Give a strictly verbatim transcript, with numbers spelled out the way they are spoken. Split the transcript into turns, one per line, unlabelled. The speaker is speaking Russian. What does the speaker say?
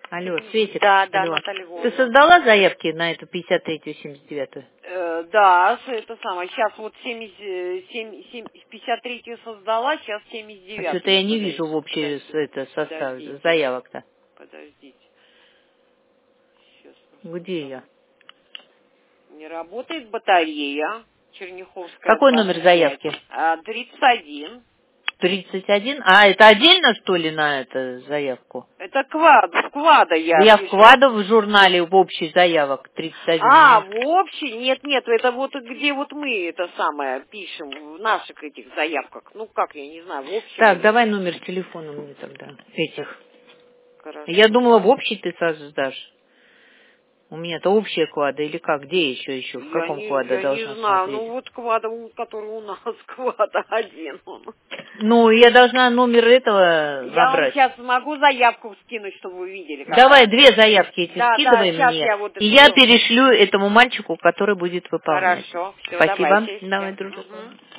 Алло, Светик.
Да, да,
Алло.
Наталья
Ты
Львовна.
создала заявки на эту пятьдесят третью, семьдесят девятую?
Э, да, с- это самое. Сейчас вот семьдесят, семь, семь, пятьдесят третью создала, сейчас семьдесят
А
девятую.
что-то я не вижу в общий с- это, состав
Подождите.
заявок-то.
Подождите. Сейчас.
Где я?
Не работает батарея. Черняховская
Какой номер
двадцать пять.
заявки?
А, тридцать один.
тридцать один? А, это отдельно, что ли, на эту заявку?
Это квад, вклада я
Я
пишу.
вкладываю в журнале в общий заявок тридцать один.
А,
Нет.
в общий? Нет, нет, это вот где вот мы это самое пишем, в наших этих заявках. Ну, как, я не знаю, в общем.
Так,
или-
давай номер телефона мне тогда. Этих.
Хорошо.
Я думала, в общий ты создашь. У меня-то общая квада или как? Где еще еще? В
Я
каком
не,
квада
я не
должна
знаю,
смотреть?
ну вот квада, у- который у нас, квада один он.
Ну, я должна номер этого
Я вам
набрать.
сейчас могу заявку скинуть, чтобы вы видели. Как
Давай
это.
две заявки эти
Да,
скидывай
да, сейчас
мне,
я вот
и
это
я
всё.
перешлю этому мальчику, который будет выполнять.
Хорошо, все,
Спасибо.
давайте.
Давай,
Всё.
дружок.
Мгм.